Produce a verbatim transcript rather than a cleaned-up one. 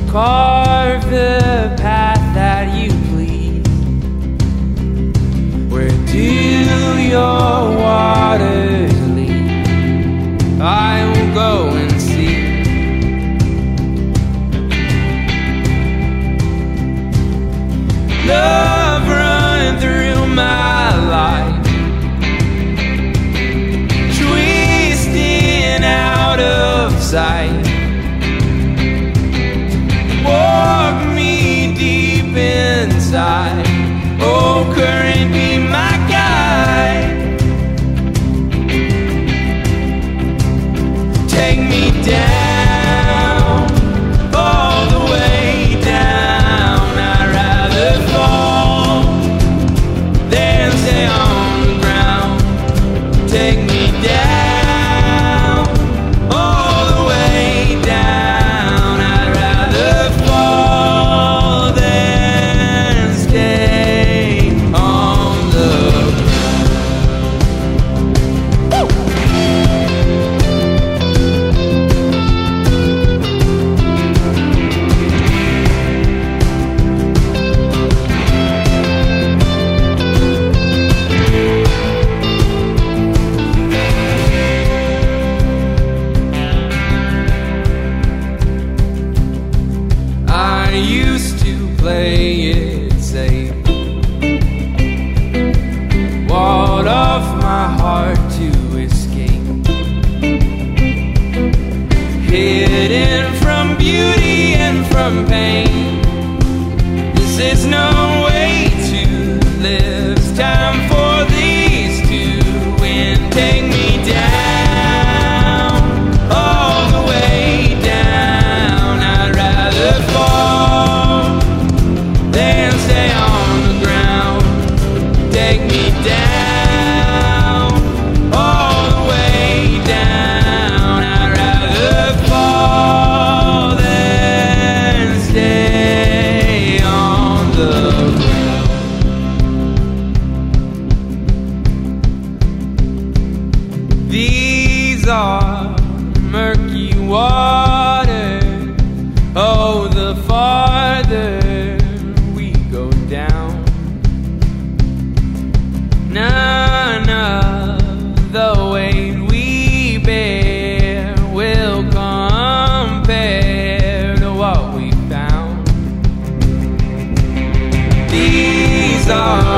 carve the path that you please. Where do your waters lead? I will go and see. Love run through my life, twisting out of sight. Walk me deep inside. Oh, current, be my guide. Take me down, all the way down. I'd rather fall than stay on the ground. Take me down, all the way down. I'd rather fall than stay on the I used to play it safe, walled off my heart to escape, hidden from beauty and from pain. This is no way to live. It's time for these to win. Take me down, all the way down. I'd rather fall than stay on the ground. Take me down, all the way down. I'd rather fall than stay on the ground. These are murky waters. Oh, the farther we go down, none of the weight we bear will compare to what we found. These are